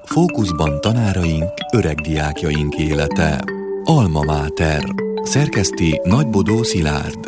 Fókuszban tanáraink, öregdiákjaink élete. Alma Mater. Szerkeszti Nagybodó Szilárd.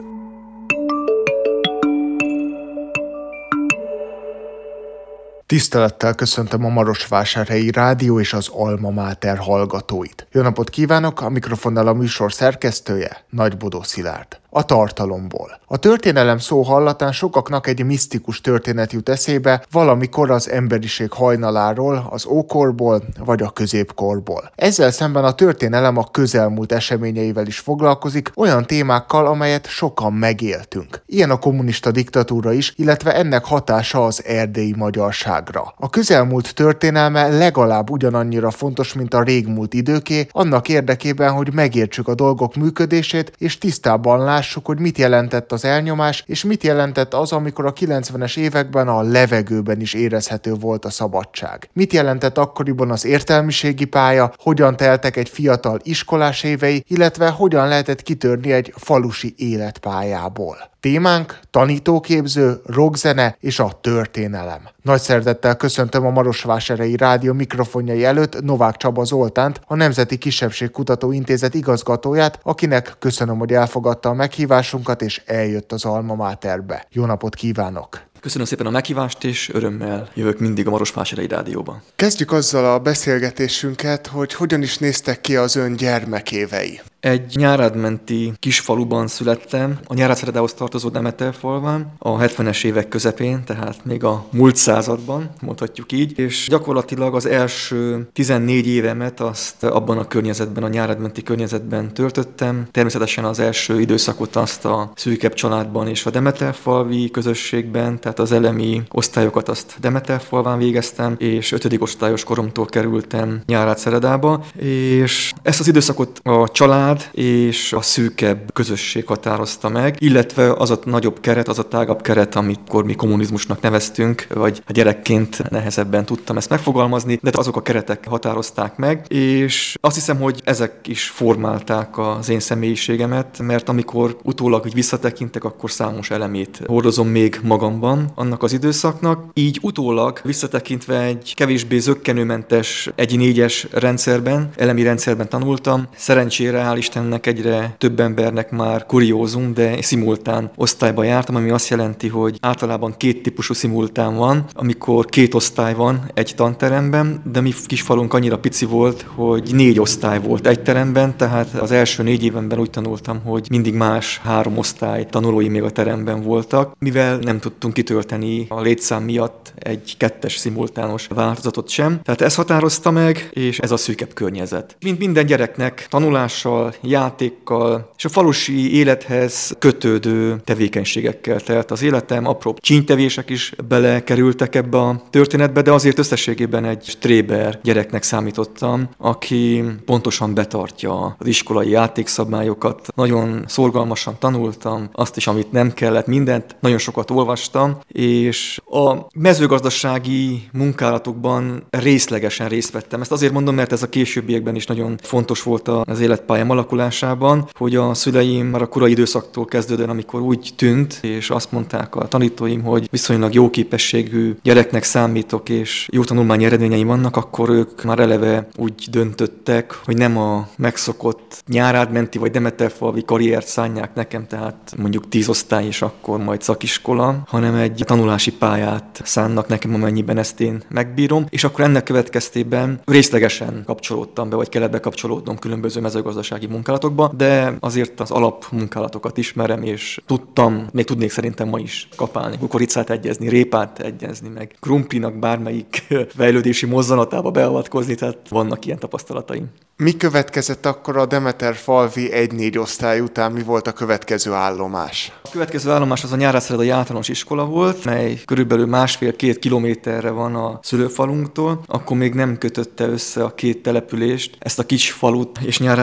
Tisztelettel köszöntöm a Marosvásárhelyi Rádió és az Alma Mater hallgatóit. Jó napot kívánok, a mikrofonnál a műsor szerkesztője, Nagybodó Szilárd. A tartalomból. A történelem szó hallatán sokaknak egy misztikus történet jut eszébe, valamikor az emberiség hajnaláról, az ókorból vagy a középkorból. Ezzel szemben a történelem a közelmúlt eseményeivel is foglalkozik, olyan témákkal, amelyet sokan megéltünk. Ilyen a kommunista diktatúra is, illetve ennek hatása az erdélyi magyarságra. A közelmúlt történelme legalább ugyanannyira fontos, mint a régmúlt időké, annak érdekében, hogy megértsük a dolgok működését, és tisztában lássuk, hogy mit jelentett az elnyomás, és mit jelentett az, amikor a 90-es években a levegőben is érezhető volt a szabadság. Mit jelentett akkoriban az értelmiségi pálya, hogyan teltek egy fiatal iskolás évei, illetve hogyan lehetett kitörni egy falusi életpályából. Témánk tanítóképző, rockzene és a történelem. Nagy szeretettel köszöntöm a Marosvásárhelyi Rádió mikrofonjai előtt Novák Csaba Zoltánt, a Nemzeti Kisebbségkutató Intézet igazgatóját, akinek köszönöm, hogy elfogadta a meghívásunkat és eljött az Alma Materbe. Jó napot kívánok! Köszönöm szépen a meghívást, és örömmel jövök mindig a Marosvásárhelyi Rádióba. Kezdjük azzal a beszélgetésünket, hogy hogyan is néztek ki az ön gyermekévei. Egy nyárádmenti kisfaluban születtem, a Nyárádszeredához tartozó Demeterfalván, a 70-es évek közepén, tehát még a múlt században, mondhatjuk így, és gyakorlatilag az első 14 évemet azt abban a környezetben, a nyárádmenti környezetben töltöttem. Természetesen az első időszakot azt a szűkebb családban és a Demeterfalvi közösségben, tehát az elemi osztályokat azt Demeterfalván végeztem, és 5. osztályos koromtól kerültem Nyárádszeredába, és ezt az időszakot a család és a szűkebb közösség határozta meg, illetve az a nagyobb keret, az a tágabb keret, amikor mi kommunizmusnak neveztünk, vagy a gyerekként nehezebben tudtam ezt megfogalmazni, de azok a keretek határozták meg, és azt hiszem, hogy ezek is formálták az én személyiségemet, mert amikor utólag így visszatekintek, akkor számos elemét hordozom még magamban annak az időszaknak. Így utólag visszatekintve egy kevésbé zökkenőmentes 1-4-es rendszerben, elemi rendszerben tanultam. Szerencsére hál' Istennek egyre több embernek már kuriózum, de szimultán osztályba jártam, ami azt jelenti, hogy általában 2 típusú szimultán van, amikor 2 osztály van egy tanteremben, de mi kisfalunk annyira pici volt, hogy 4 osztály volt egy teremben, tehát az első 4 évenben úgy tanultam, hogy mindig más 3 osztály tanulói még a teremben voltak, mivel nem tudtunk kitölteni a létszám miatt egy 2-es szimultános változatot sem. Tehát ez határozta meg, és ez a szűkebb környezet. Mint minden gyereknek tanulással, játékkal és a falusi élethez kötődő tevékenységekkel telt az életem. Apró csínytevések is belekerültek ebbe a történetbe, de azért összességében egy stréber gyereknek számítottam, aki pontosan betartja az iskolai játékszabályokat. Nagyon szorgalmasan tanultam, azt is, amit nem kellett, mindent, nagyon sokat olvastam, és a mezőgazdasági munkálatokban részlegesen részt vettem. Ezt azért mondom, mert ez a későbbiekben is nagyon fontos volt az életpályám alakulásában, hogy a szüleim már a korai időszaktól kezdődően, amikor úgy tűnt, és azt mondták a tanítóim, hogy viszonylag jó képességű gyereknek számítok, és jó tanulmányi eredményeim vannak, akkor ők már eleve úgy döntöttek, hogy nem a megszokott nyárádmenti vagy Demeterfalvi karriert szánják nekem, tehát mondjuk 10 osztály és akkor majd szakiskola, hanem egy tanulási pályát szánnak nekem, amennyiben ezt én megbírom, és akkor ennek következtében részlegesen kapcsolódtam be, vagy kellett bekapcsolódnom különböző mezőgazdasági munkálatokba, de azért az alapmunkálatokat ismerem, és tudtam, még tudnék szerintem ma is kapálni, kukoricát egyezni, répát egyezni, meg krumplinak bármelyik fejlődési mozzanatába beavatkozni, tehát vannak ilyen tapasztalataim. Mi következett akkor a Demeterfalvi 1-4 osztály után, mi volt a következő állomás? A következő állomás az a Nyárádszeredai általános iskola volt, mely körülbelül 1,5-2 kilométerre van a szülőfalunktól. Akkor még nem kötötte össze a 2 települést, ezt a kis falut és Nyárádszereda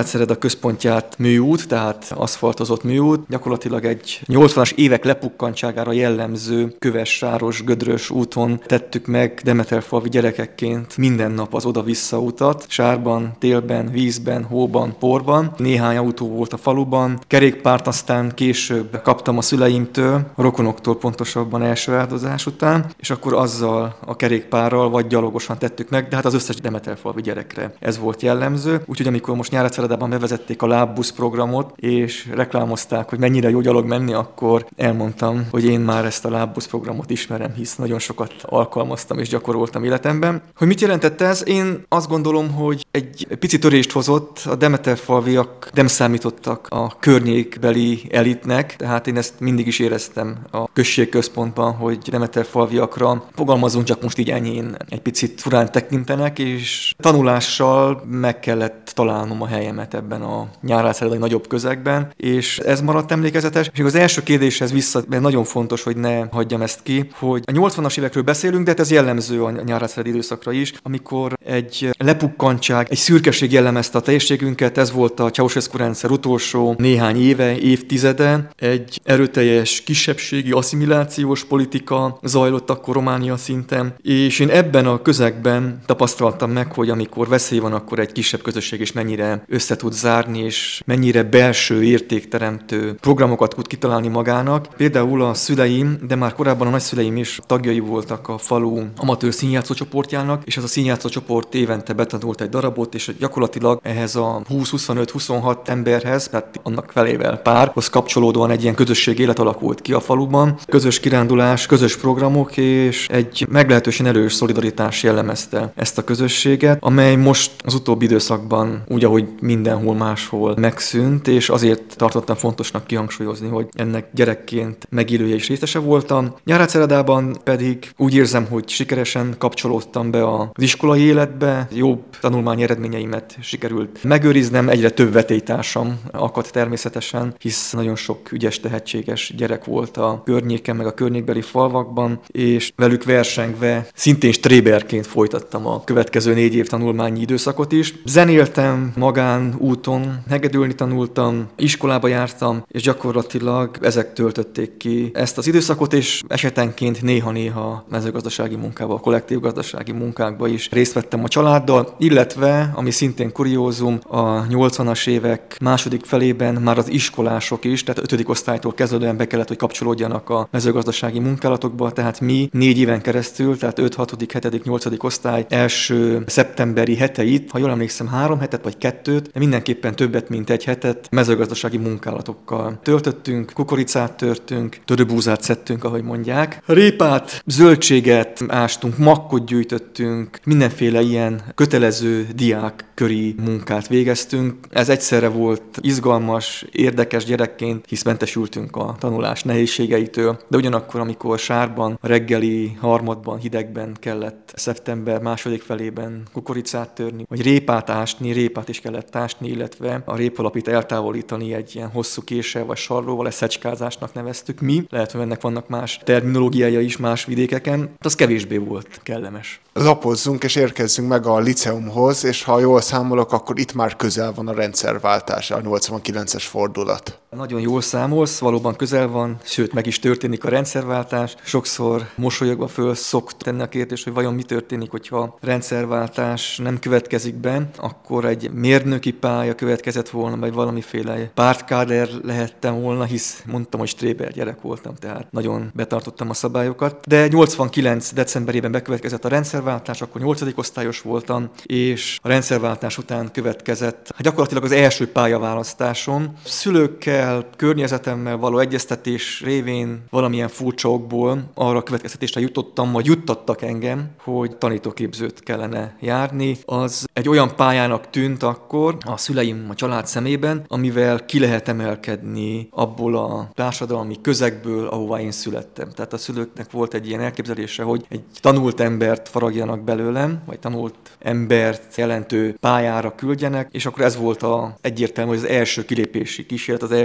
központját műút, tehát aszfaltozott műút, gyakorlatilag egy 80-as évek lepukkantságára jellemző köves, sáros, gödrös úton tettük meg Demeterfalvi gyerekekként minden nap az oda-vissza utat, sárban, télben, vízben, hóban, porban. Néhány autó volt a faluban, kerékpárt aztán később kaptam a szüleimtől, a rokonoktól pontosabban első áldozás után, és akkor azzal a kerékpárral vagy gyalogosan tettük meg, de hát az összes Demeterfalvi gyerekre ez volt jellemző. Úgyhogy amikor most Nyíregyszeredában bevezették a lábbusz programot, és reklámozták, hogy mennyire jó gyalog menni, akkor elmondtam, hogy én már ezt a lábbusz programot ismerem, hisz nagyon sokat alkalmaztam és gyakoroltam életemben. Hogy mit jelentett ez? Én azt gondolom, hogy egy pici törést hozott, a Demeterfalviak nem számítottak a környékbeli elitnek, tehát én ezt mindig is éreztem a községközpontban, hogy Demeterfalviakra, fogalmazunk csak most így enyhén, egy picit furán tekintenek, és tanulással meg kellett találnom a helyemet ebben a nyíregyszeredai nagyobb közegben, és ez maradt emlékezetes. És az első kérdéshez vissza, mert nagyon fontos, hogy ne hagyjam ezt ki, hogy a 80-as évekről beszélünk, de ez jellemző a nyíregyszeredi időszakra is, amikor egy lepukkantság, egy szürkeség jellemezte a térségünket, ez volt a Ceausescu rendszer utolsó néhány éve, évtizede, egy erőteljes kisebbségi asszimilációs politika zajlott akkor Románia szinten, és én ebben a közegben tapasztaltam meg, hogy amikor veszély van, akkor egy kisebb közösség is mennyire össze tud zárni, és mennyire belső értékteremtő programokat tud kitalálni magának. Például a szüleim, de már korábban a nagyszüleim is tagjai voltak a falu amatőr színjátszó csoportjának, és ez a színjátszó csoport évente betanult egy darabot, és gyakorlatilag ehhez a 20-25-26 emberhez, tehát annak felével párhoz kapcsolódóan egy ilyen közösség élet alakult ki a faluban. Közös kirándulás, közös programok, és egy meglehetősen erős szolidaritás jellemezte ezt a közösséget, amely most az utóbbi időszakban úgy, ahogy mindenhol máshol megszűnt, és azért tartottam fontosnak kihangsúlyozni, hogy ennek gyerekként megélője is részese voltam. Nyíregyszeredában pedig úgy érzem, hogy sikeresen kapcsolódtam be az iskolai életbe, jobb tanulmányi eredményeimet sikerült megőriznem, egyre több vetélytársam akadt természetesen, hisz nagyon sok ügyes, tehetséges gyerek volt a környéken, meg a környékbeli falvakban, és velük versengve szintén stréberként folytattam a következő 4 év tanulmányi időszakot is. Zenéltem, magánúton, hegedülni tanultam, iskolába jártam, és gyakorlatilag ezek töltötték ki ezt az időszakot, és esetenként néha-néha mezőgazdasági munkába, kollektív gazdasági munkákba is részt vettem a családdal, illetve, ami szintén kuriózum, a 80-as évek második felében már az iskolások is, tehát 5. osztálytól kezdődően be kellett, hogy kapcsolódjanak a mezőgazdasági munkálatokba, tehát mi 4 éven keresztül, tehát 5., 6., 7., 8. osztály első szeptemberi heteit, ha jól emlékszem, 3 hetet vagy 2, de mindenképpen többet, mint 1 hetet mezőgazdasági munkálatokkal töltöttünk, kukoricát törtünk, törőbúzát szedtünk, ahogy mondják, répát, zöldséget ástunk, makkot gyűjtöttünk, mindenféle ilyen kötelező diákköri munkát végeztünk. Ez egyszerre volt izgalmas, érdekes gyerekként, hisz mentesültünk a tanulás nehézségeitől, de ugyanakkor, amikor sárban, a reggeli harmadban, hidegben kellett szeptember második felében kukoricát törni, vagy répát ásni, répát is kellett ásni, illetve a répalapit eltávolítani egy ilyen hosszú késsel vagy sarlóval, ezt szecskázásnak neveztük mi. Lehet, hogy ennek vannak más terminológiája is más vidékeken, az kevésbé volt kellemes. Lapozzunk és érkezzünk meg a liceumhoz, és ha jól számolok, akkor itt már közel van a rendszerváltás, a 89-es fordulat. Nagyon jól számolsz, valóban közel van, sőt meg is történik a rendszerváltás. Sokszor mosolyogva föl szoktuk tenni a kérdést, hogy vajon mi történik, hogyha rendszerváltás nem következik be, akkor egy mérnöki pálya következett volna, vagy valamiféle pártkáder lehettem volna, hisz mondtam, hogy stréber gyerek voltam, tehát nagyon betartottam a szabályokat. De 89. decemberében bekövetkezett a rendszerváltás, akkor 8. osztályos voltam, és a rendszerváltás után következett gyakorlatilag az első pályaválasztásom. Szülőkkel, környezetemmel való egyeztetés révén valamilyen furcsa okból arra a következtetésre jutottam, vagy juttattak engem, hogy tanítóképzőt kellene járni. Az egy olyan pályának tűnt akkor a szüleim, a család szemében, amivel ki lehet emelkedni abból a társadalmi közegből, ahová én születtem. Tehát a szülőknek volt egy ilyen elképzelése, hogy egy tanult embert faragjanak belőlem, vagy tanult embert jelentő pályára küldjenek, és akkor ez volt egyértelmű, hogy az első kilépési kísérlet, az első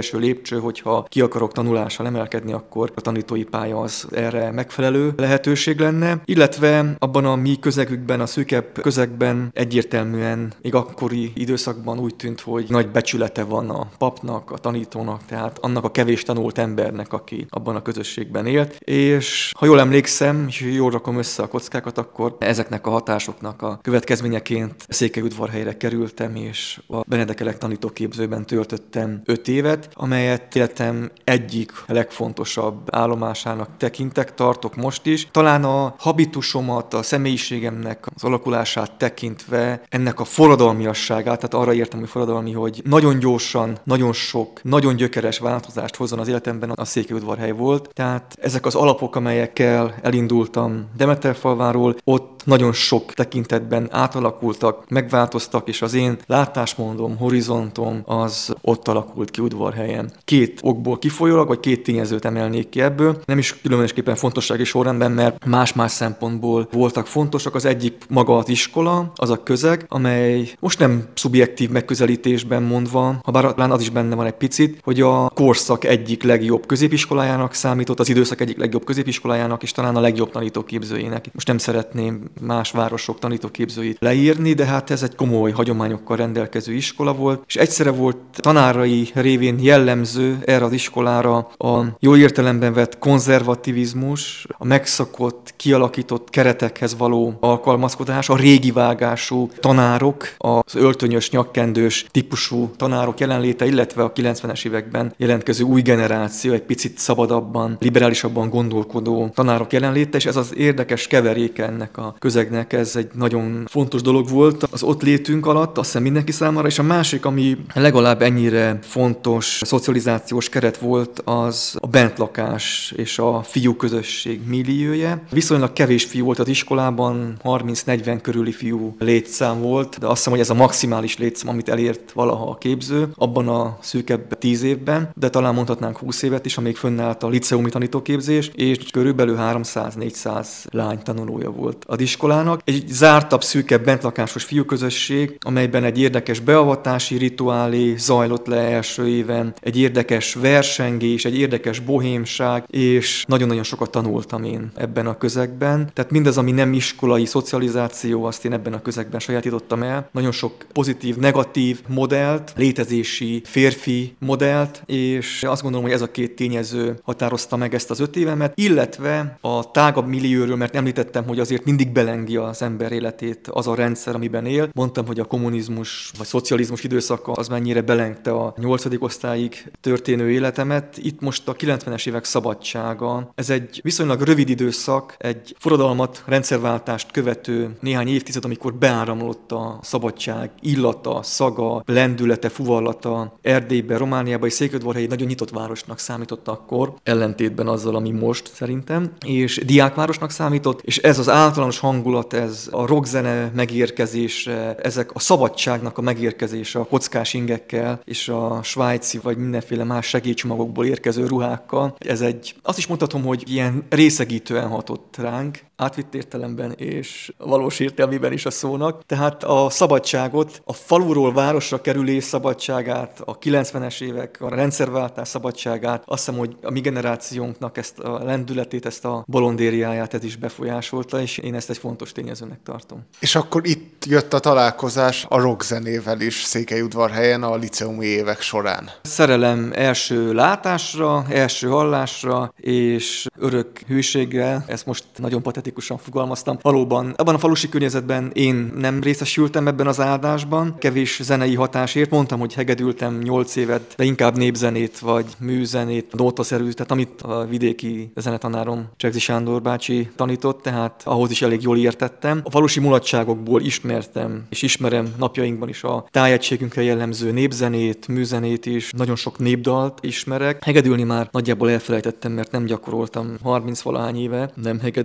első lépcső, hogyha ki akarok tanulással emelkedni, akkor a tanítói pálya az erre megfelelő lehetőség lenne, illetve abban a mi közegükben, a szűkebb közegben egyértelműen még akkori időszakban úgy tűnt, hogy nagy becsülete van a papnak, a tanítónak, tehát annak a kevés tanult embernek, aki abban a közösségben élt, és ha jól emlékszem, és jól rakom össze a kockákat, akkor ezeknek a hatásoknak a következményeként Székelyudvarhelyre kerültem, és a Benedek tanítóképzőben töltöttem 5 évet, amelyet életem egyik legfontosabb állomásának tartok most is. Talán a habitusomat, a személyiségemnek az alakulását tekintve ennek a forradalmiasságát, tehát arra értem, hogy forradalmi, hogy nagyon gyorsan, nagyon sok, nagyon gyökeres változást hozzon az életemben, a Székelyudvarhely volt. Tehát ezek az alapok, amelyekkel elindultam Demeterfalváról, ott nagyon sok tekintetben átalakultak, megváltoztak, és az én látásmódom, horizontom az ott alakult ki Udvarhelyen. 2 okból kifolyólag, vagy 2 tényezőt emelnék ki ebből. Nem is különösképpen fontossági sorrendben, mert más-más szempontból voltak fontosak. Az egyik maga az iskola, az a közeg, amely most nem szubjektív megközelítésben mondva, ha bár az is benne van egy picit, hogy a korszak egyik legjobb középiskolájának számított, az időszak egyik legjobb középiskolájának, és talán a legjobb tanítóképzőjének. Most nem szeretném más városok tanítóképzőit leírni, de hát ez egy komoly hagyományokkal rendelkező iskola volt, és egyszerre volt tanárai révén jellemző erre az iskolára a jó értelemben vett konzervativizmus, a megszokott, kialakított keretekhez való alkalmazkodás, a régi vágású tanárok, az öltönyös, nyakkendős típusú tanárok jelenléte, illetve a 90-es években jelentkező új generáció, egy picit szabadabban, liberálisabban gondolkodó tanárok jelenléte, és ez az érdekes keveréke ennek a közegnek, ez egy nagyon fontos dolog volt az ott létünk alatt, azt hiszem mindenki számára, és a másik, ami legalább ennyire fontos szocializációs keret volt, az a bentlakás és a fiúközösség milliója. Viszonylag kevés fiú volt az iskolában, 30-40 körüli fiú létszám volt, de azt hiszem, hogy ez a maximális létszám, amit elért valaha a képző, abban a szűkebb 10 évben, de talán mondhatnánk 20 évet is, amíg fönnállt a liceumi tanítóképzés, és körülbelül 300-400 lány tanulója volt az iskolának. Egy zártabb, szűkebb, bentlakásos fiúközösség, amelyben egy érdekes beavatási rituálé zajlott le első éven, egy érdekes versengés, egy érdekes bohémság, és nagyon-nagyon sokat tanultam én ebben a közegben. Tehát mindaz, ami nem iskolai szocializáció, azt én ebben a közegben sajátítottam el. Nagyon sok pozitív, negatív modellt, létezési férfi modellt, és azt gondolom, hogy ez a 2 tényező határozta meg ezt az 5 évemet, illetve a tágabb millióról, mert említettem, hogy azért mindig belengi az ember életét az a rendszer, amiben él. Mondtam, hogy a kommunizmus vagy szocializmus időszaka az mennyire belengte a 8. osztályig történő életemet. Itt most a 90-es évek szabadsága. Ez egy viszonylag rövid időszak, egy forradalmat, rendszerváltást követő néhány évtized, amikor beáramlott a szabadság illata, szaga, lendülete, fuvallata Erdélybe, Romániába és Székelyudvarhelyi nagyon nyitott városnak számított akkor, ellentétben azzal, ami most szerintem, és diákvárosnak számított, és ez az általános hangulat, ez a rockzene megérkezése, ezek a szabadságnak a megérkezése a kockás ingekkel és a svájci vagy mindenféle más segélycsomagokból érkező ruhákkal. Ez egy, azt is mondhatom, hogy ilyen részegítően hatott ránk, átvitt értelemben és valós értelmében is a szónak. Tehát a szabadságot, a faluról városra kerülés szabadságát, a 90-es évek, a rendszerváltás szabadságát, azt hiszem, hogy a mi generációnknak ezt a lendületét, ezt a bolondériáját ez is befolyásolta, és én ezt egy fontos tényezőnek tartom. És akkor itt jött a találkozás a rockzenével is Székelyudvarhelyen a liceumi évek során. Szerelem első látásra, első hallásra, és örök hűséggel, ezt most nagyon patetikusan fogalmaztam. Valóban abban a falusi környezetben én nem részesültem ebben az áldásban, kevés zenei hatásért. Mondtam, hogy hegedültem 8 évet, de inkább népzenét vagy műzenét, nótaszerű, tehát amit a vidéki zenetanárom Csegzi Sándor bácsi tanított, tehát ahhoz is elég jól értettem. A falusi mulatságokból ismertem, és ismerem napjainkban is a tájegységünkre jellemző népzenét, műzenét is, nagyon sok népdalt ismerek. Hegedülni már nagyjából elfelejtettem, mert nem gyakoroltam 30-valahány éve, nem hegedültem,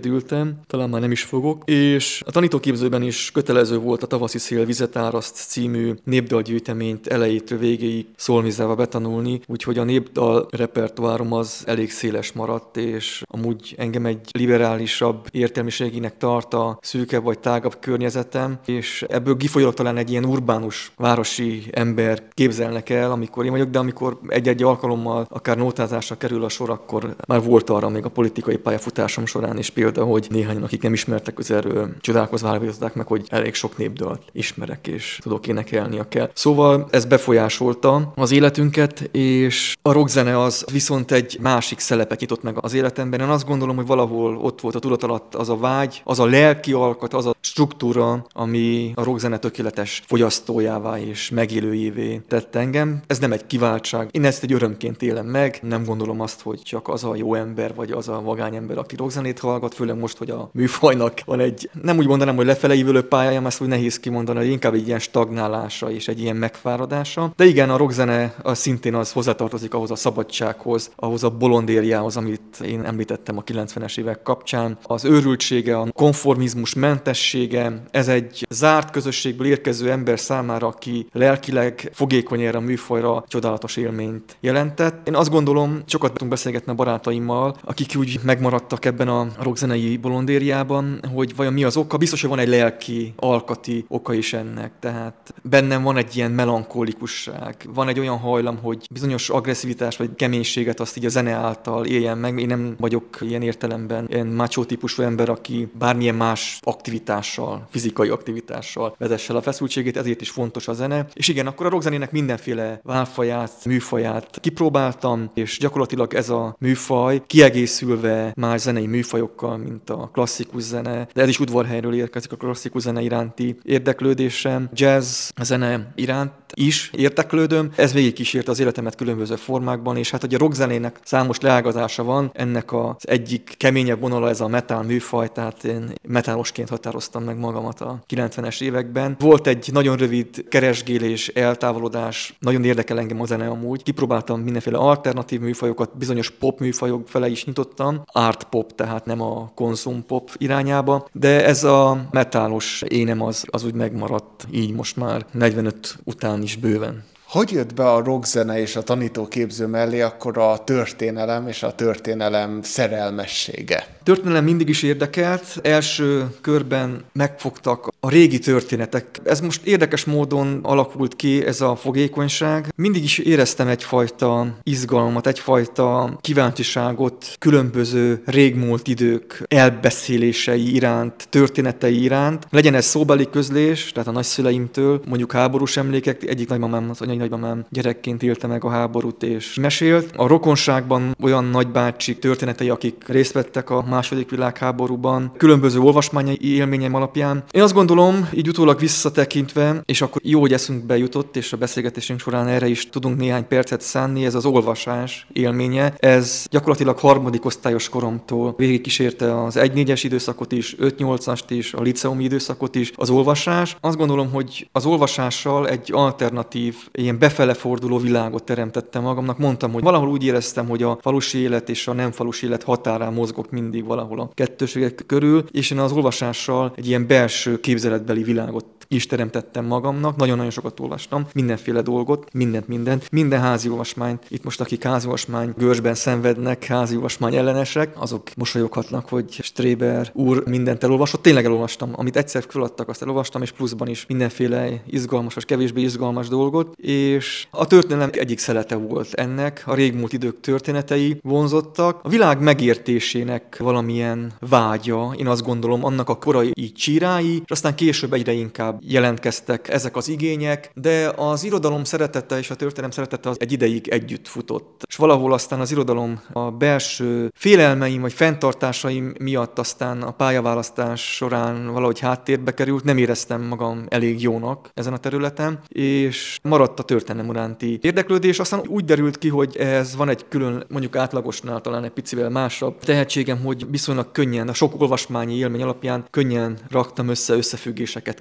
éltem, talán már nem is fogok, és a tanítóképzőben is kötelező volt a Tavaszi szél vizet áraszt című népdalgyűjteményt elejétől végéig szolmizálva betanulni, úgyhogy a népdal repertoárom az elég széles maradt, és amúgy engem egy liberálisabb értelmiségének tart a szűkebb vagy tágabb környezetem, és ebből kifolyólag talán egy ilyen urbánus városi ember képzelnek el, amikor én vagyok, de amikor egy-egy alkalommal akár nótázásra kerül a sor, akkor már volt arra még a politikai pályafutásom során is példa, hogy néhányan, akik nem ismertek közelről, csodálkozva állapították meg, hogy elég sok népdalt ismerek és tudok énekelni kell. Szóval ez befolyásolta az életünket, és a rockzene az viszont egy másik szelepet nyitott meg az életemben. Én azt gondolom, hogy valahol ott volt a tudat alatt az a vágy, az a lelki alkat, az a struktúra, ami a rockzene tökéletes fogyasztójává és megélőjévé tett engem. Ez nem egy kiváltság. Én ezt egy örömként élem meg. Nem gondolom azt, hogy csak az a jó ember, vagy az a vagány ember, aki rockzenét hallgat, főleg most, hogy a műfajnak van egy, nem úgy mondanám, hogy lefele ívülő pályája, ezt úgy nehéz kimondani, hogy inkább egy ilyen stagnálása és egy ilyen megfáradása. De igen, a rockzene az szintén az hozzátartozik ahhoz a szabadsághoz, ahhoz a bolondériához, amit én említettem a 90-es évek kapcsán. Az őrültsége, a konformizmus mentessége, ez egy zárt közösségből érkező ember számára, aki lelkileg fogékony erre a műfajra, csodálatos élményt jelentett. Én azt gondolom, sokat tudunk beszélgetni a barátaimmal, akik úgy megmaradtak ebben a rockzenei bolondériában, hogy vajon mi az oka. Biztos, hogy van egy lelki, alkati oka is ennek. Tehát bennem van egy ilyen melankolikusság, van egy olyan hajlam, hogy bizonyos agresszivitás vagy keménységet azt így a zene által éljen meg. Én nem vagyok ilyen értelemben ilyen macho típusú ember, aki bármilyen más aktivitással, fizikai aktivitással vezesse a feszültségét, ezért is fontos a zene. És igen, akkor a rockzenének mindenféle válfaját, műfaját kipróbáltam, és gyakorlatilag ez a műfaj kiegészülve más zenei műfajokkal, mint a klasszikus zene, de ez is udvarhelyről érkezik a klasszikus zene iránti érdeklődésem, jazz zene iránt is érdeklődöm. Ez végigkísérte az életemet különböző formákban, és hát ugye a rockzenének számos leágazása van, ennek az egyik keményebb vonala ez a metal műfaj, tehát én metálosként határoztam meg magamat a 90-es években. Volt egy nagyon rövid keresgélés, eltávolodás, nagyon érdekel engem a zene amúgy. Kipróbáltam mindenféle alternatív műfajokat, bizonyos pop műfajok fele is nyitottam, art pop, tehát nem a konzum pop irányába, de ez a metálos énem az úgy megmaradt, így most már 45 után is bőven. Hogy jött be a rockzene és a tanítóképző mellé akkor a történelem és a történelem szerelmessége? A történelem mindig is érdekelt. Első körben megfogtak a régi történetek. Ez most érdekes módon alakult ki, ez a fogékonyság. Mindig is éreztem egyfajta izgalmat, egyfajta kíváncsiságot különböző régmúlt idők elbeszélései iránt, történetei iránt. Legyen ez szóbeli közlés, tehát a nagyszüleimtől, mondjuk háborús emlékek, egyik nagymamám, az anyai nagymamám gyerekként élte meg a háborút és mesélt. A rokonságban olyan nagybácsi történetei, akik részt vettek a II. Világháborúban, különböző olvasmányi élményeim alapján. Én azt gondolom, így utólag visszatekintve, és akkor jó, hogy eszünkbe jutott, és a beszélgetésünk során erre is tudunk néhány percet szánni, ez az olvasás élménye. Ez gyakorlatilag harmadik osztályos koromtól végigkísérte az 1-4-es időszakot is, 5-8-ast is, a liceumi időszakot is, az olvasás. Azt gondolom, hogy az olvasással egy alternatív, ilyen befele forduló világot teremtettem magamnak. Mondtam, hogy valahol úgy éreztem, hogy a falusi élet és a nem falusi élet határán mozgok mindig valahol a kettőségek körül, és én az olvasással egy ilyen belső képzeletbeli világot is teremtettem magamnak. Nagyon-nagyon sokat olvastam, mindenféle dolgot, minden házi olvasmányt. Itt most akik házi olvasmány görcsben szenvednek, házi olvasmány ellenesek, azok mosolyoghatnak, hogy Stréber úr mindent elolvasott. Tényleg elolvastam, amit egyszer föladtak, azt elolvastam, és pluszban is mindenféle izgalmas, és kevésbé izgalmas dolgot. És a történelem egyik szelete volt ennek, a régmúlt idők történetei vonzottak. A világ megértésének valamilyen vágya, én azt gondolom, annak a korai csírái, és aztán később egyre inkább jelentkeztek ezek az igények, de az irodalom szeretete és a történelem szeretete az egy ideig együtt futott. És valahol aztán az irodalom a belső félelmeim vagy fenntartásaim miatt aztán a pályaválasztás során valahogy háttérbe került, nem éreztem magam elég jónak ezen a területen, és maradt a történelem iránti érdeklődés. Aztán úgy derült ki, hogy ez van egy külön, mondjuk átlagosnál talán egy picivel másabb tehetségem, hogy viszonylag könnyen, a sok olvasmányi élmény alapján könnyen raktam összefüggéseket, képeket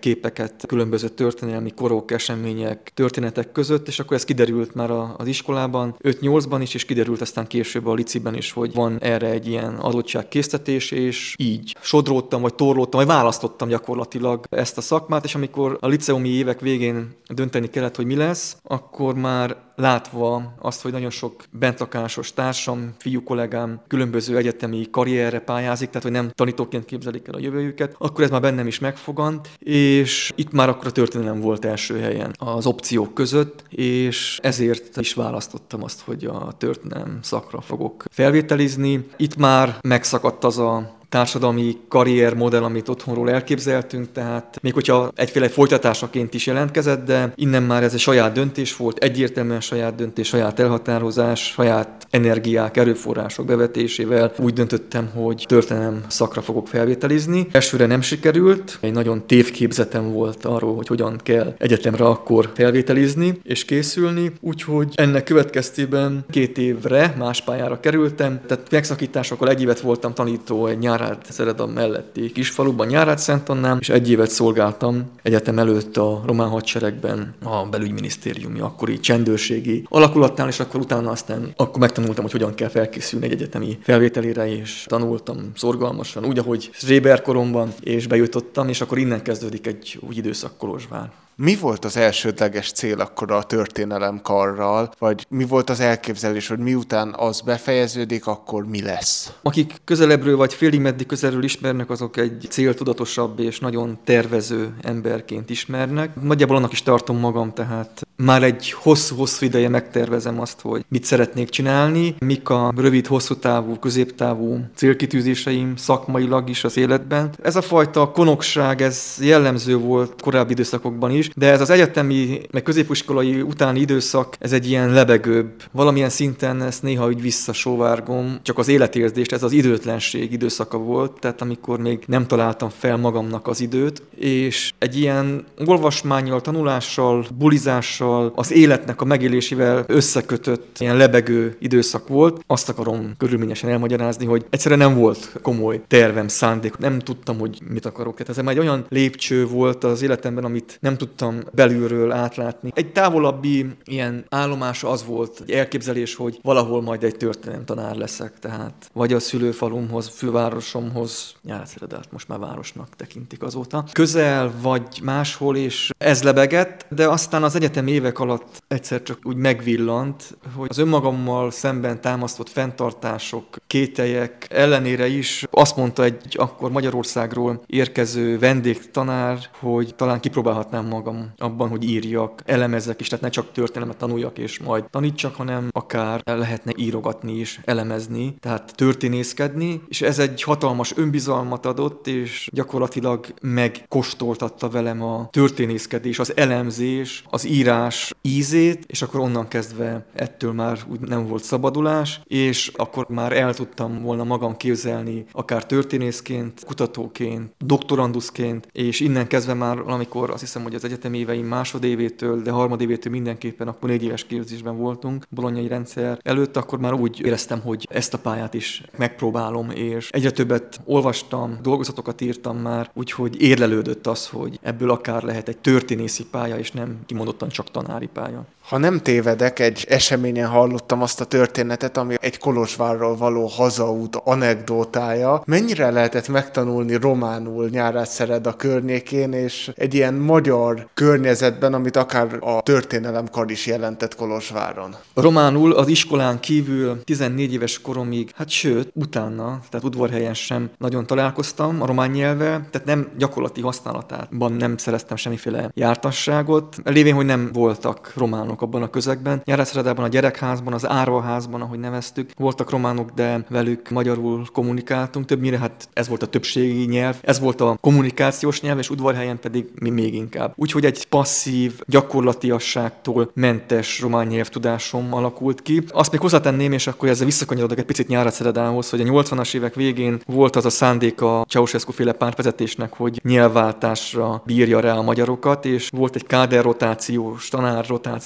lehet különböző történelmi korok, események, történetek között, és akkor ez kiderült már az iskolában, 5-8-ban is, és kiderült aztán később a liciben is, hogy van erre egy ilyen adottságkésztetés, és így sodródtam, vagy torlódtam, vagy választottam gyakorlatilag ezt a szakmát, és amikor a liceumi évek végén dönteni kellett, hogy mi lesz, akkor már látva azt, hogy nagyon sok bentlakásos társam, fiú kollégám különböző egyetemi karrierre pályázik, tehát hogy nem tanítóként képzelik el a jövőjüket, akkor ez már bennem is megfogant, és itt már akkor a történelem volt első helyen az opciók között, és ezért is választottam azt, hogy a történelem szakra fogok felvételizni. Itt már megszakadt az a társadalmi karriermodell, amit otthonról elképzeltünk, tehát még hogyha egyféle folytatásaként is jelentkezett, de innen már ez egy saját döntés volt, egyértelműen saját döntés, saját elhatározás, saját energiák, erőforrások bevetésével úgy döntöttem, hogy történelem szakra fogok felvételizni. Elsőre nem sikerült, egy nagyon tévképzetem volt arról, hogy hogyan kell egyetemre akkor felvételizni és készülni, úgyhogy ennek következtében 2 évre más pályára kerültem, tehát megszakításokkal 1 évet voltam tanító egy Nyárádszereda melletti kisfaluban, Nyárádszentannán, és 1 évet szolgáltam egyetem előtt a román hadseregben, a belügyminisztériumi akkori csendőrségi alakulatnál, és akkor utána aztán akkor megtanultam, hogy hogyan kell felkészülni egy egyetemi felvételére, és tanultam szorgalmasan, úgy, ahogy zséberkoromban, és bejutottam, és akkor innen kezdődik egy új időszak Kolozsvár. Mi volt az elsődleges cél akkor a történelemkarral, vagy mi volt az elképzelés, hogy miután az befejeződik, akkor mi lesz? Akik közelebbről vagy félig meddig közelről ismernek, azok egy céltudatosabb és nagyon tervező emberként ismernek. Nagyjából annak is tartom magam, tehát már egy hosszú-hosszú ideje megtervezem azt, hogy mit szeretnék csinálni, mik a rövid, hosszú távú, középtávú célkitűzéseim szakmailag is az életben. Ez a fajta konokság, ez jellemző volt korábbi időszakokban is, de ez az egyetemi, meg középiskolai utáni időszak, ez egy ilyen lebegőbb. Valamilyen szinten ezt néha úgy visszasóvárgom, csak az életérzést, ez az időtlenség időszaka volt, tehát amikor még nem találtam fel magamnak az időt, és egy ilyen olvasmánnyal, tanulással, bulizással, az életnek a megélésével összekötött ilyen lebegő időszak volt. Azt akarom körülményesen elmagyarázni, hogy egyszerűen nem volt komoly tervem, szándék, nem tudtam, hogy mit akarok. Tehát ez már egy olyan lépcső volt az életemben, amit nem tudtam belülről átlátni. Egy távolabbi ilyen állomása az volt, egy elképzelés, hogy valahol majd egy történelemtanár leszek, tehát vagy a szülőfalumhoz, fővárosomhoz, Nyárádszeredát most már városnak tekintik azóta, közel vagy máshol, és ez lebegett, de aztán az egyetem évek alatt egyszer csak úgy megvillant, hogy az önmagammal szemben támasztott fenntartások, kételyek ellenére is azt mondta egy akkor Magyarországról érkező vendégtanár, hogy talán kipróbálhatnám magam abban, hogy írjak, elemezzek is, tehát ne csak történelmet tanuljak és majd tanítsak, hanem akár lehetne írogatni is, elemezni, tehát történészkedni, és ez egy hatalmas önbizalmat adott, és gyakorlatilag megkóstoltatta velem a történészkedés, az elemzés, az írás ízét, és akkor onnan kezdve ettől már úgy nem volt szabadulás, és akkor már el tudtam volna magam képzelni, akár történészként, kutatóként, doktoranduszként, és innen kezdve már valamikor azt hiszem, hogy az egyetemi éveim másodévétől, de harmadévétől mindenképpen akkor 4 éves képzésben voltunk, bolonyai rendszer előtt, akkor már úgy éreztem, hogy ezt a pályát is megpróbálom, és egyre többet olvastam, dolgozatokat írtam már, úgyhogy érlelődött az, hogy ebből akár lehet egy történészi pálya, és nem kimondottan csak tanári pálya. Ha nem tévedek, egy eseményen hallottam azt a történetet, ami egy Kolozsvárról való hazaút anekdótája. Mennyire lehetett megtanulni románul Nyárádszereda környékén, és egy ilyen magyar környezetben, amit akár a történelemkar is jelentett Kolozsváron? Románul az iskolán kívül 14 éves koromig, sőt, utána, tehát udvarhelyen sem nagyon találkoztam a román nyelvvel, tehát nem gyakorlati használatában nem szereztem semmiféle jártasságot, lévén, hogy nem voltak románok abban a közegben. Nyárádszeredában a gyerekházban, az árvaházban, ahogy neveztük, voltak románok, de velük magyarul kommunikáltunk. Többnyire ez volt a többségi nyelv, ez volt a kommunikációs nyelv, és udvarhelyen pedig mi még inkább. Úgyhogy egy passzív, gyakorlatiasságtól mentes román nyelvtudásom alakult ki. Azt még hozzátenném, és akkor ezzel visszakanyarodok egy picit Nyárádszeredához, hogy a 80-as évek végén volt az a szándék a Ceausescu-féle pártvezetésnek, hogy nyelvváltásra bírja rá a magyarokat, és volt egy káderrotációs, tanárrotációs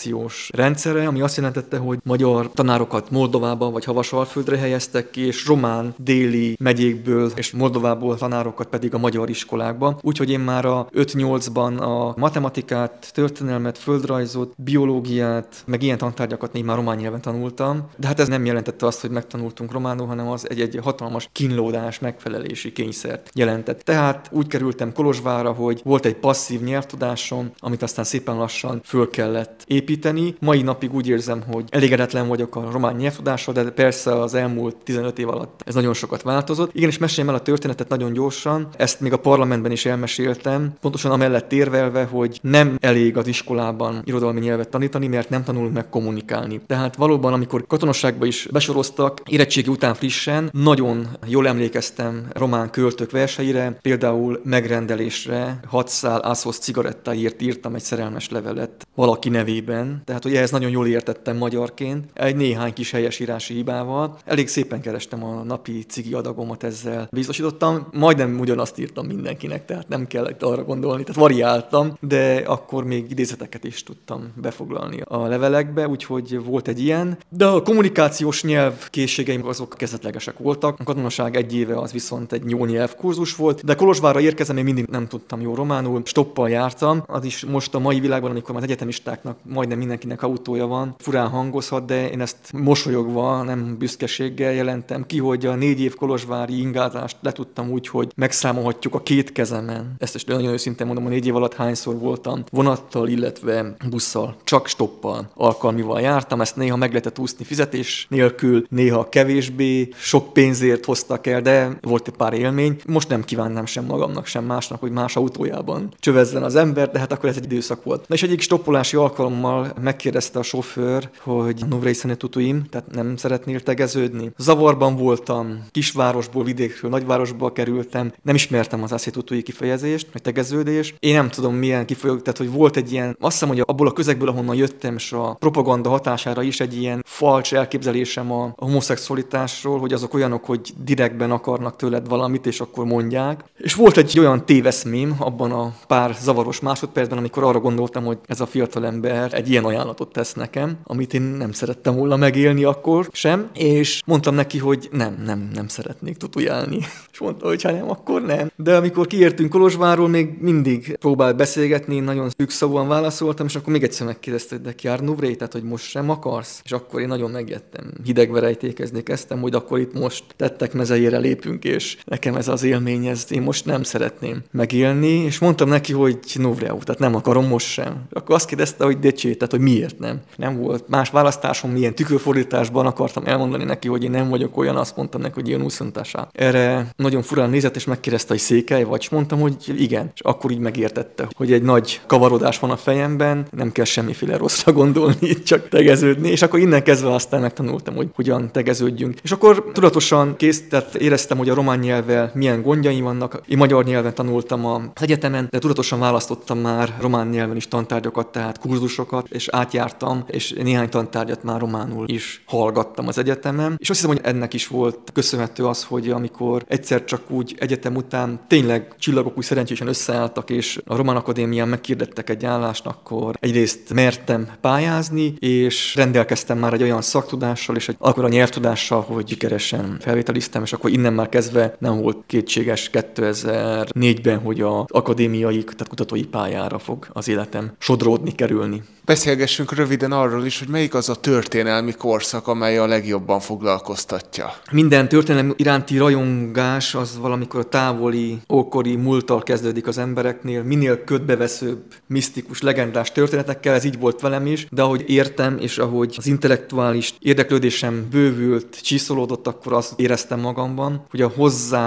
asszimilációs rendszere, ami azt jelentette, hogy magyar tanárokat Moldovában vagy Havasalföldre helyeztek ki, és román déli megyékből és Moldovából tanárokat pedig a magyar iskolákba. Úgyhogy én már a 5-8-ban a matematikát, történelmet, földrajzot, biológiát, meg ilyen tantárgyakat még már román nyelven tanultam. De hát ez nem jelentette azt, hogy megtanultunk románul, hanem az egy hatalmas kínlódás, megfelelési kényszert jelentett. Tehát úgy kerültem Kolozsvárra, hogy volt egy passzív nyelvtudásom, amit aztán szépen lassan föl kellett építeni. Mai napig úgy érzem, hogy elégedetlen vagyok a román nyelvtudással, de persze az elmúlt 15 év alatt ez nagyon sokat változott. Igen, és meséljem el a történetet nagyon gyorsan. Ezt még a parlamentben is elmeséltem, pontosan amellett érvelve, hogy nem elég az iskolában irodalmi nyelvet tanítani, mert nem tanulunk meg kommunikálni. Tehát valóban, amikor katonosságba is besoroztak, érettségi után frissen, nagyon jól emlékeztem román költők verseire, például Megrendelésre 6 szál Aszos cigarettáért írtam egy szerelmes levelet valaki nevében, tehát hogy ehhez nagyon jól értettem magyarként, egy néhány kis helyesírási hibával. Elég szépen kerestem a napi cigi adagomat, ezzel biztosítottam. Majdnem ugyanazt írtam mindenkinek, tehát nem kellett arra gondolni, tehát variáltam, de akkor még idézeteket is tudtam befoglalni a levelekbe, úgyhogy volt egy ilyen. De a kommunikációs nyelvkészségeim azok kezdetlegesek voltak. A katonaság 1 éve az viszont egy jó nyelvkurzus volt, de Kolozsvárra érkezem, én mindig nem tudtam jó románul, stoppal jártam. Az is most a mai világban, amikor az egyetemistáknak majdnem mindenkinek autója van, furán hangozhat, de én ezt mosolyogva, nem büszkeséggel jelentem ki, hogy a 4 év kolozsvári ingázást letudtam úgy, hogy megszámolhatjuk a 2 kezemen. Ezt is nagyon őszintén mondom, a 4 év alatt hányszor voltam vonattal, illetve busszal, csak stoppal, alkalmival jártam, ezt néha meg lehetett úszni fizetés nélkül, néha kevésbé, sok pénzért hoztak el, de volt egy pár élmény. Most nem kívánnám sem magamnak, sem másnak, hogy más autójában csövezzen az ember, de hát akkor ez egy időszak volt. Na és egyik stoppolási alkalommal megkérdezte a sofőr, hogy nu vrei să ne tutuim, tehát nem szeretnél tegeződni. Zavarban voltam, kisvárosból, vidékről, nagyvárosba kerültem, nem ismertem az azt tutui kifejezést, vagy tegeződés. Én nem tudom milyen kifejezés, tehát hogy volt egy ilyen, azt hiszem, hogy abból a közegből, ahonnan jöttem, és a propaganda hatására is egy ilyen falcs elképzelésem a homoszexualitásról, hogy azok olyanok, hogy direktben akarnak tőled valamit, és akkor mondják. És volt egy olyan téveszmém abban a pár zavaros másodpercben, amikor arra gondoltam, hogy ez a fiatalember egy ilyen ajánlatot tesz nekem, amit én nem szerettem volna megélni akkor sem, és mondtam neki, hogy nem szeretnék tutujálni. És mondta, hogy ha nem, akkor nem. De amikor kiértünk Kolozsvárról, még mindig próbált beszélgetni, én nagyon szűkszavúan válaszoltam, és akkor még egyszer megkérdezte, hogy de Kjár nu vrei, tehát hogy most sem akarsz? És akkor én nagyon megjettem. Hidegbe rejtékezni kezdtem, hogy akkor itt most tettek mezejére lépünk, és nekem ez az élmény, ezt én most nem szeretném megélni, és mondtam neki, hogy nu vrei, tehát nem akarom most sem. Akkor azt kérdezte, hogy decsé, tehát hogy miért nem? Nem volt más választásom, milyen tükörfordításban akartam elmondani neki, hogy én nem vagyok olyan, azt mondtam neki, hogy ilyen úszontása. Erre nagyon furán nézett, és megkérdezte, hogy székely vagy, és mondtam, hogy igen. És akkor így megértette, hogy egy nagy kavarodás van a fejemben, nem kell semmiféle rosszra gondolni, csak tegeződni, és akkor innen kezdve aztán megtanultam, hogy hogyan tegeződjünk. És akkor tudatosan tehát éreztem, hogy a román nyelvvel milyen gondjaim vannak. Én magyar nyelven tanultam az egyetemen, de tudatosan választottam már román nyelven is tantárgyakat, tehát kurzusokat, és átjártam, és néhány tantárgyat már románul is hallgattam az egyetemen. És azt hiszem, hogy ennek is volt köszönhető az, hogy amikor egyszer csak úgy egyetem után tényleg csillagok úgy szerencsésen összeálltak, és a Román Akadémián meghirdettek egy állást, akkor egyrészt mertem pályázni, és rendelkeztem már egy olyan szaktudással és akkor a nyelvtudással, hogy sikeresen felvételiztem, és akkor innen már kezdve nem volt kétséges 2004-ben, hogy az akadémiai, tehát kutatói pályára fog az életem sodródni, kerülni. Beszélgessünk röviden arról is, hogy melyik az a történelmi korszak, amely a legjobban foglalkoztatja. Minden történelem iránti rajongás az valamikor a távoli, ókori múlttal kezdődik az embereknél, minél ködbeveszőbb, misztikus, legendás történetekkel, ez így volt velem is, de ahogy értem, és ahogy az intellektuális érdeklődésem bővült, csiszolódott, akkor azt éreztem magamban, hogy a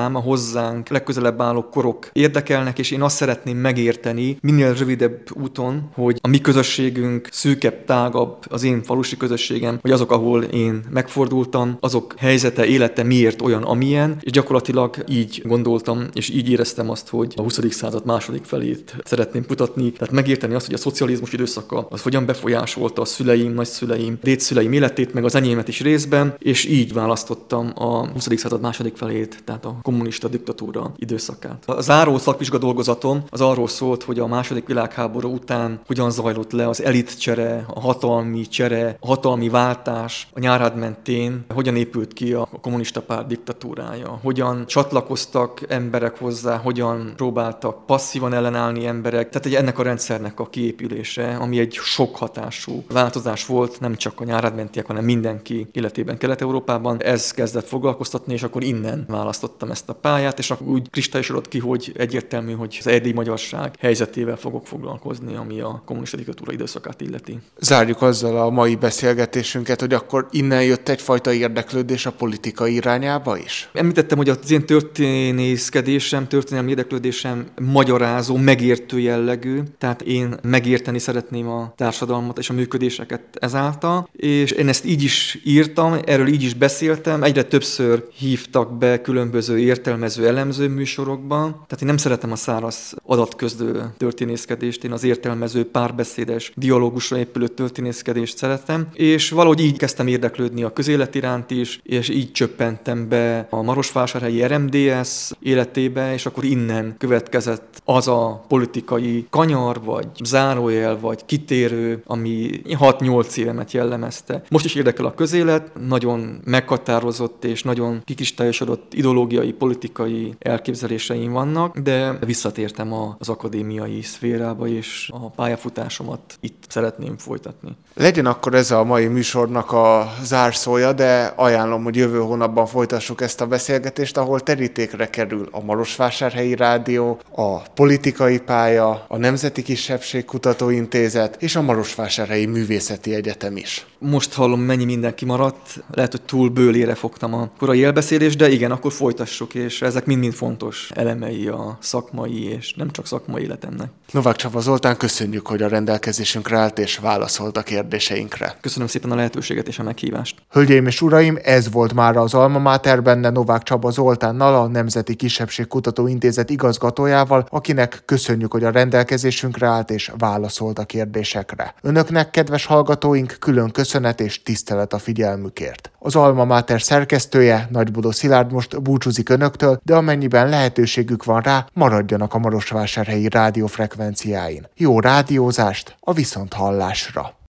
hozzánk legközelebb álló korok érdekelnek, és én azt szeretném megérteni minél rövidebb úton, hogy a mi közösségünk szűkebb, tágabb, az én falusi közösségem, hogy azok, ahol én megfordultam, azok helyzete, élete miért olyan, amilyen, és gyakorlatilag így gondoltam, és így éreztem azt, hogy a 20. század második felét szeretném kutatni, tehát megérteni azt, hogy a szocializmus időszaka az hogyan befolyásolta a szüleim, nagyszüleim, dédszüleim életét, meg az enyémet is részben, és így választottam a 20. század második felét, tehát a kommunista diktatúra időszakát. A záró szakvizsga dolgozatom az arról szólt, hogy a második világháború után hogyan zajlott le az elit elitcsere, a hatalmi csere, a hatalmi váltás a Nyárhád mentén hogyan épült ki a kommunista párt diktatúrája, hogyan csatlakoztak emberek hozzá, hogyan próbáltak passzívan ellenállni emberek. Tehát ennek a rendszernek a kiépülése, ami egy sok hatású változás volt, nem csak a Nyárhád mentiek, hanem mindenki életében Kelet-Európában. Ez kezdett foglalkoztatni, és akkor innen választottam ezt a pályát, és akkor úgy kristályosodott ki, hogy egyértelmű, hogy az erdélyi magyarság helyzetével fogok foglalkozni, ami a kommunista diktatúra időszakát illeti. Zárjuk azzal a mai beszélgetésünket, hogy akkor innen jött egyfajta érdeklődés a politika irányába is? Említettem, hogy az én történészkedésem, történelmi érdeklődésem magyarázó, megértő jellegű, tehát én megérteni szeretném a társadalmat és a működéseket ezáltal, és én ezt így is írtam, erről így is beszéltem, egyre többször hívtak be különböző értelmező, elemző műsorokban, tehát én nem szeretem a száraz adatközlő történészkedést, én az értelmező, párbeszédes, dialógusra épülő történészkedést szeretem, és valahogy így kezdtem érdeklődni a közélet iránt is, és így csöppentem be a marosvásárhelyi RMDS életébe, és akkor innen következett az a politikai kanyar, vagy zárójel, vagy kitérő, ami 6-8 évemet jellemezte. Most is érdekel a közélet, nagyon meghatározott és nagyon kikristályosodott ideológiai, politikai elképzeléseim vannak, de visszatértem az akadémiai szférába, és a pályafutásomat itt szeretném folytatni. Legyen akkor ez a mai műsornak a zárszója, de ajánlom, hogy jövő hónapban folytassuk ezt a beszélgetést, ahol terítékre kerül a Marosvásárhelyi Rádió, a politikai pálya, a Nemzeti Kisebbségkutatóintézet és a Marosvásárhelyi Művészeti Egyetem is. Most hallom, mennyi mindenki maradt, lehet, hogy túl bőlére fogtam a korai elbeszélést, de igen, akkor folytassuk, és ezek mind-mind fontos elemei a szakmai és nem csak szakmai életemnek. Novák Csaba Zoltán, köszönjük, hogy a rendelkezésünkre állt és válaszolt a kérdéseinkre. Köszönöm szépen a lehetőséget és a meghívást. Hölgyeim és uraim, ez volt már az Alma Mater, benne Novák Csaba Zoltánnal, a Nemzeti Kisebbségkutatóintézet igazgatójával, akinek köszönjük, hogy a rendelkezésünkre állt és válaszolt a kérdésekre. Önöknek, kedves hallgatóink, külön köszönet és tisztelet a figyelmükért. Az Alma Mater szerkesztője, Nagybodó Szilárd most búcsúzik önöktől, de amennyiben lehetőségük van rá, maradjanak a Marosvásárhelyi rádiófrekvenciáin. Jó rádiózást, a viszonthallásra!